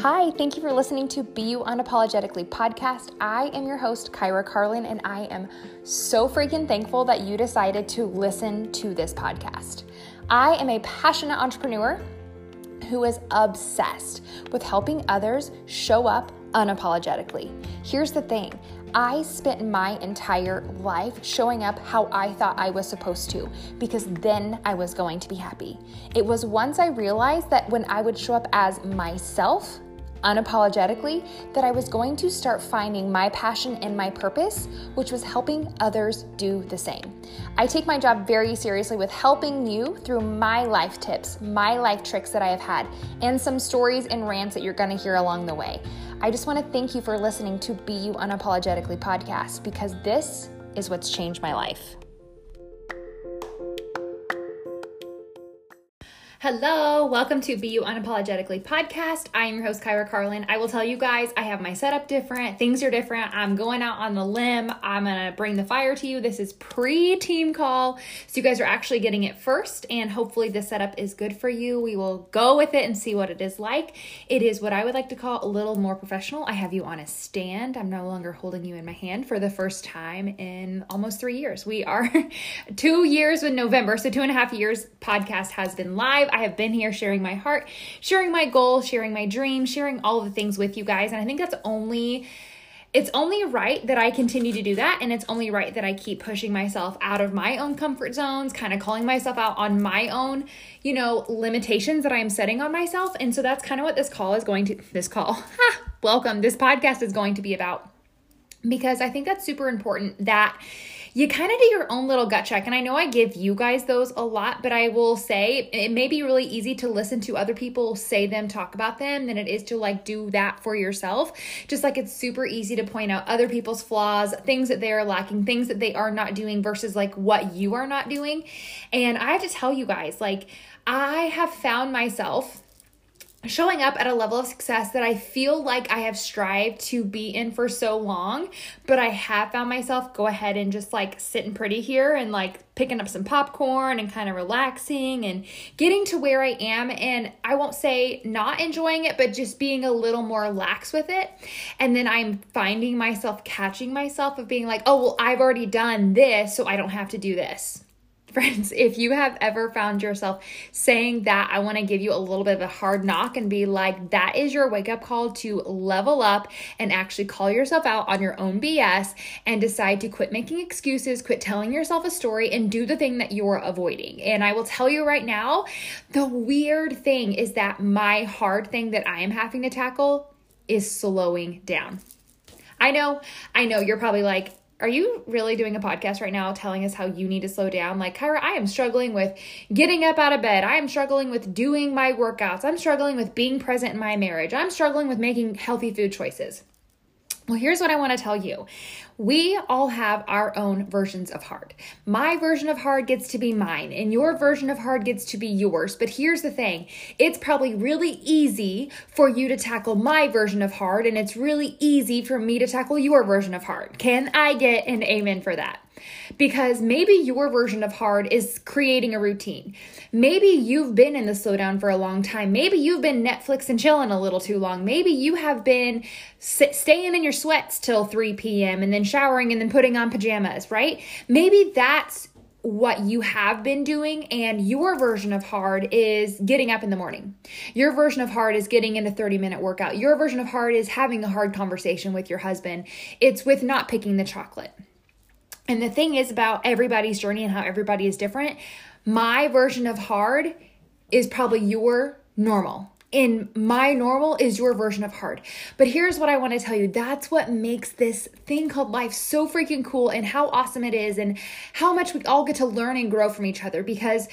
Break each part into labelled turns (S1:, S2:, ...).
S1: Hi, thank you for listening to Be You Unapologetically podcast. I am your host, Kyra Carlin, and I am so freaking thankful that you decided to listen to this podcast. I am a passionate entrepreneur who is obsessed with helping others show up unapologetically. Here's the thing. I spent my entire life showing up how I thought I was supposed to, because then I was going to be happy. It was once I realized that when I would show up as myself, unapologetically, that I was going to start finding my passion and my purpose, which was helping others do the same. I take my job very seriously with helping you through my life tips, my life tricks that I have had, and some stories and rants that you're going to hear along the way. I just want to thank you for listening to Be You Unapologetically podcast, because this is what's changed my life. Hello, welcome to Be You Unapologetically podcast. I am your host, Kyra Carlin. I will tell you guys, I have my setup different. Things are different. I'm going out on the limb. I'm going to bring the fire to you. This is pre-team call. So you guys are actually getting it first, and hopefully this setup is good for you. We will go with it and see what it is like. It is what I would like to call a little more professional. I have you on a stand. I'm no longer holding you in my hand for the first time in almost 3 years. We are 2 years in November. So 2.5 years podcast has been live. I have been here sharing my heart, sharing my goals, sharing my dreams, sharing all of the things with you guys. And I think it's only right that I continue to do that. And it's only right that I keep pushing myself out of my own comfort zones, kind of calling myself out on my own, limitations that I am setting on myself. And so that's kind of what this podcast is going to be about, because I think that's super important that you kind of do your own little gut check. And I know I give you guys those a lot, but I will say it may be really easy to listen to other people say them, talk about them, than it is to do that for yourself. Just like it's super easy to point out other people's flaws, things that they are lacking, things that they are not doing versus what you are not doing. And I have to tell you guys, I have found myself showing up at a level of success that I feel like I have strived to be in for so long, but I have found myself go ahead and just sitting pretty here and picking up some popcorn and kind of relaxing and getting to where I am. And I won't say not enjoying it, but just being a little more lax with it. And then I'm finding myself catching myself of being I've already done this, so I don't have to do this. Friends, if you have ever found yourself saying that, I want to give you a little bit of a hard knock and be that is your wake-up call to level up and actually call yourself out on your own BS and decide to quit making excuses, quit telling yourself a story, and do the thing that you're avoiding. And I will tell you right now, the weird thing is that my hard thing that I am having to tackle is slowing down. I know, you're probably are you really doing a podcast right now telling us how you need to slow down? Kyra, I am struggling with getting up out of bed. I am struggling with doing my workouts. I'm struggling with being present in my marriage. I'm struggling with making healthy food choices. Well, here's what I want to tell you. We all have our own versions of hard. My version of hard gets to be mine, and your version of hard gets to be yours. But here's the thing. It's probably really easy for you to tackle my version of hard, and it's really easy for me to tackle your version of hard. Can I get an amen for that? Because maybe your version of hard is creating a routine. Maybe you've been in the slowdown for a long time. Maybe you've been Netflix and chilling a little too long. Maybe you have been staying in your sweats till 3 p.m. and then showering and then putting on pajamas, right? Maybe that's what you have been doing, and your version of hard is getting up in the morning. Your version of hard is getting in a 30-minute workout. Your version of hard is having a hard conversation with your husband. It's with not picking the chocolate. And the thing is about everybody's journey and how everybody is different. My version of hard is probably your normal. And my normal is your version of hard. But here's what I want to tell you. That's what makes this thing called life so freaking cool, and how awesome it is, and how much we all get to learn and grow from each other. Because,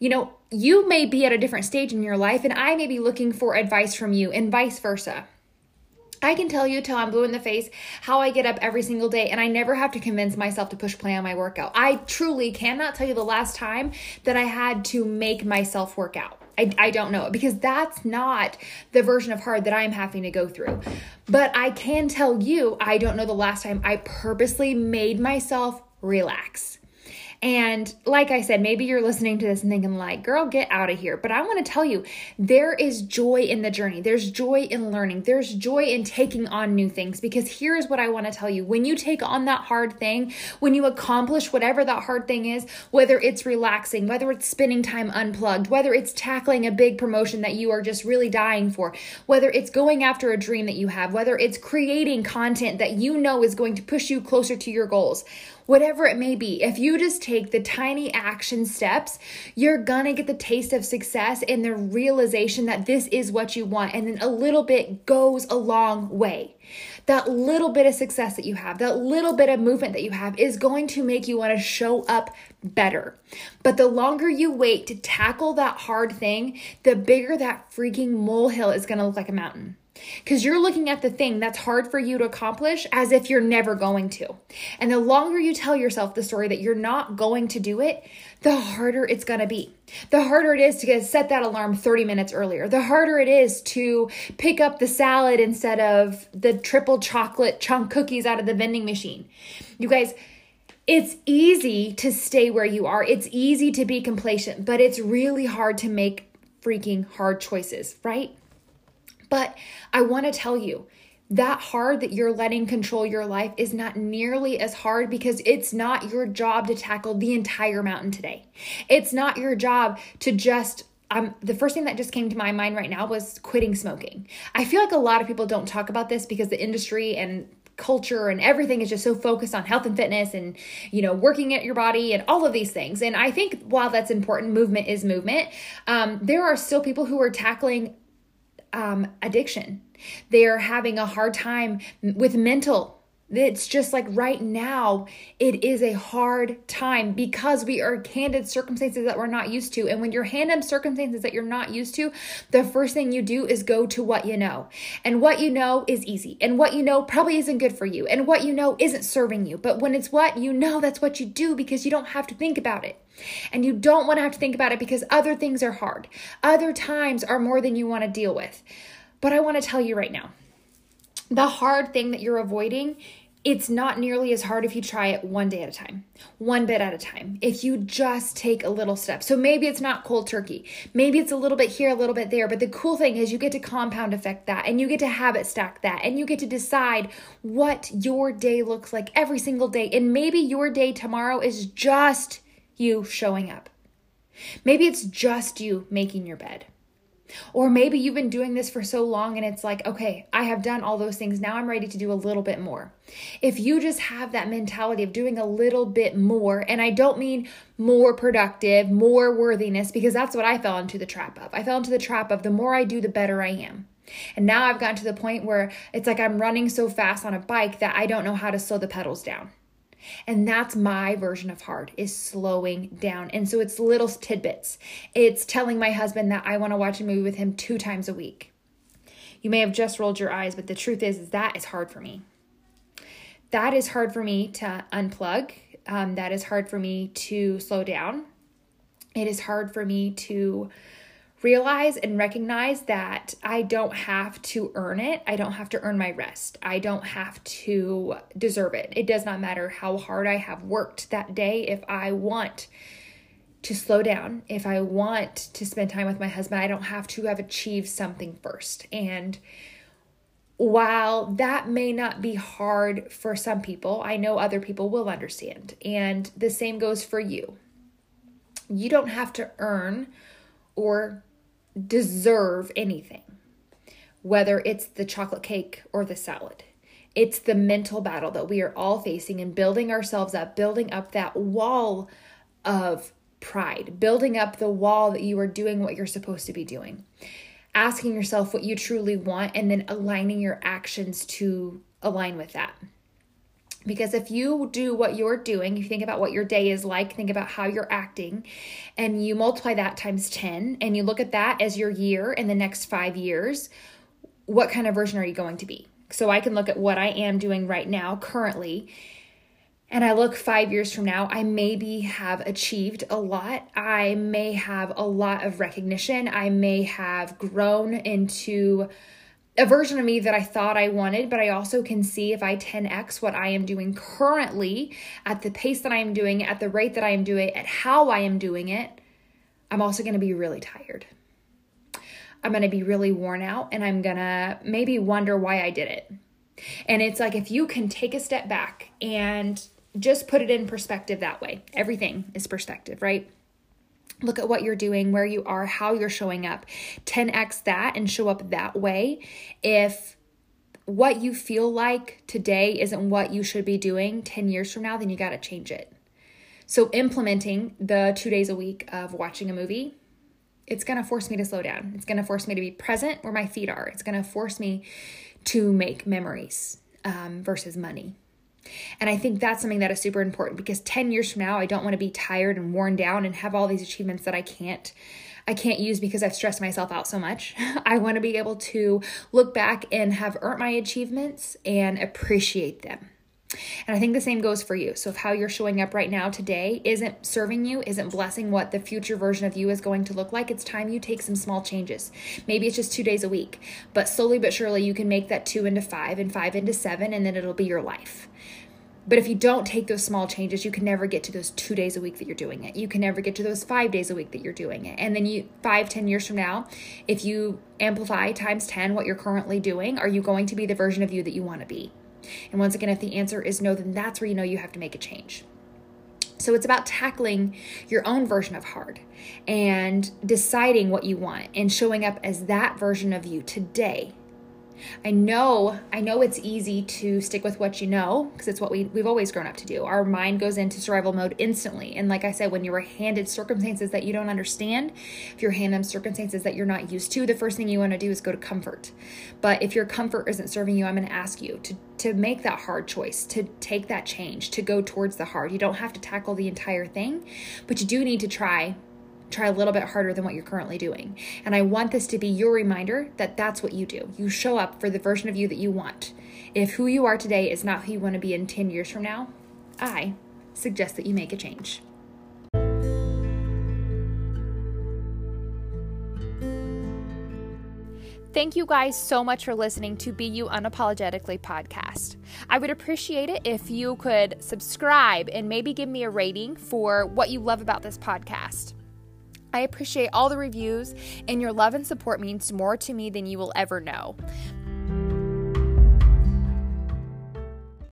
S1: you may be at a different stage in your life, and I may be looking for advice from you, and vice versa. I can tell you till I'm blue in the face how I get up every single day, and I never have to convince myself to push play on my workout. I truly cannot tell you the last time that I had to make myself work out. I don't know it, because that's not the version of hard that I'm having to go through. But I can tell you, I don't know the last time I purposely made myself relax. And like I said, maybe you're listening to this and thinking like, girl, get out of here. But I want to tell you, there is joy in the journey. There's joy in learning. There's joy in taking on new things, because here's what I want to tell you. When you take on that hard thing, when you accomplish whatever that hard thing is, whether it's relaxing, whether it's spending time unplugged, whether it's tackling a big promotion that you are just really dying for, whether it's going after a dream that you have, whether it's creating content that you know is going to push you closer to your goals, whatever it may be, if you just take the tiny action steps, you're gonna get the taste of success and the realization that this is what you want. And then a little bit goes a long way. That little bit of success that you have, that little bit of movement that you have is going to make you want to show up better. But the longer you wait to tackle that hard thing, the bigger that freaking molehill is going to look like a mountain. Because you're looking at the thing that's hard for you to accomplish as if you're never going to. And the longer you tell yourself the story that you're not going to do it, the harder it's going to be. The harder it is to set that alarm 30 minutes earlier. The harder it is to pick up the salad instead of the triple chocolate chunk cookies out of the vending machine. You guys, it's easy to stay where you are. It's easy to be complacent, but it's really hard to make freaking hard choices, right? But I want to tell you, that hard that you're letting control your life is not nearly as hard, because it's not your job to tackle the entire mountain today. It's not your job to just, the first thing that just came to my mind right now was quitting smoking. I feel like a lot of people don't talk about this because the industry and culture and everything is just so focused on health and fitness and, working at your body and all of these things. And I think while that's important, movement is movement. There are still people who are tackling addiction. They are having a hard time with mental. It's just like right now, it is a hard time because we are handed circumstances that we're not used to. And when you're handed circumstances that you're not used to, the first thing you do is go to what you know. And what you know is easy. And what you know probably isn't good for you. And what you know isn't serving you. But when it's what you know, that's what you do, because you don't have to think about it. And you don't want to have to think about it because other things are hard. Other times are more than you want to deal with. But I want to tell you right now, the hard thing that you're avoiding, it's not nearly as hard if you try it one day at a time, one bit at a time, if you just take a little step. So maybe it's not cold turkey. Maybe it's a little bit here, a little bit there. But the cool thing is you get to compound effect that, and you get to habit stack that, and you get to decide what your day looks like every single day. And maybe your day tomorrow is just you showing up. Maybe it's just you making your bed. Or maybe you've been doing this for so long and it's like, okay, I have done all those things. Now I'm ready to do a little bit more. If you just have that mentality of doing a little bit more, and I don't mean more productive, more worthiness, because that's what I fell into the trap of. I fell into the trap of the more I do, the better I am. And now I've gotten to the point where it's like I'm running so fast on a bike that I don't know how to slow the pedals down. And that's my version of hard, is slowing down. And so it's little tidbits. It's telling my husband that I want to watch a movie with him 2 times a week. You may have just rolled your eyes, but the truth is that is hard for me. That is hard for me to unplug. That is hard for me to slow down. It is hard for me to realize and recognize that I don't have to earn it. I don't have to earn my rest. I don't have to deserve it. It does not matter how hard I have worked that day. If I want to slow down, if I want to spend time with my husband, I don't have to have achieved something first. And while that may not be hard for some people, I know other people will understand. And the same goes for you. You don't have to earn or deserve anything, whether it's the chocolate cake or the salad. It's the mental battle that we are all facing and building ourselves up, building up that wall of pride, building up the wall that you are doing what you're supposed to be doing, asking yourself what you truly want, and then aligning your actions to align with that. Because if you do what you're doing, if you think about what your day is like, think about how you're acting, and you multiply that times 10, and you look at that as your year in the next 5 years, what kind of version are you going to be? So I can look at what I am doing right now, currently, and I look 5 years from now, I maybe have achieved a lot. I may have a lot of recognition. I may have grown into a version of me that I thought I wanted, but I also can see if I 10x what I am doing currently at the pace that I am doing it, at the rate that I am doing it, at how I am doing it, I'm also going to be really tired. I'm going to be really worn out, and I'm going to maybe wonder why I did it. And it's like, if you can take a step back and just put it in perspective that way. Everything is perspective, right? Look at what you're doing, where you are, how you're showing up. 10x that and show up that way. If what you feel like today isn't what you should be doing 10 years from now, then you got to change it. So implementing the 2 days a week of watching a movie, it's going to force me to slow down. It's going to force me to be present where my feet are. It's going to force me to make memories versus money. And I think that's something that is super important, because 10 years from now, I don't want to be tired and worn down and have all these achievements that I can't use because I've stressed myself out so much. I want to be able to look back and have earned my achievements and appreciate them. And I think the same goes for you. So if how you're showing up right now today isn't serving you, isn't blessing what the future version of you is going to look like, it's time you take some small changes. Maybe it's just 2 days a week, but slowly but surely you can make that 2 into 5 and 5 into 7, and then it'll be your life. But if you don't take those small changes, you can never get to those 2 days a week that you're doing it. You can never get to those 5 days a week that you're doing it. And then 5-10 years from now, if you amplify times 10 what you're currently doing, are you going to be the version of you that you want to be? And once again, if the answer is no, then that's where you know you have to make a change. So it's about tackling your own version of hard and deciding what you want and showing up as that version of you today. I know it's easy to stick with what you know, because it's what we've always grown up to do. Our mind goes into survival mode instantly. And like I said, when you were handed circumstances that you don't understand, if you're handed circumstances that you're not used to, the first thing you want to do is go to comfort. But if your comfort isn't serving you, I'm going to ask you to make that hard choice, to take that change, to go towards the hard. You don't have to tackle the entire thing, but you do need to try a little bit harder than what you're currently doing. And I want this to be your reminder that that's what you do. You show up for the version of you that you want. If who you are today is not who you want to be in 10 years from now, I suggest that you make a change. Thank you guys so much for listening to Be You Unapologetically podcast. I would appreciate it if you could subscribe and maybe give me a rating for what you love about this podcast. I appreciate all the reviews, and your love and support means more to me than you will ever know.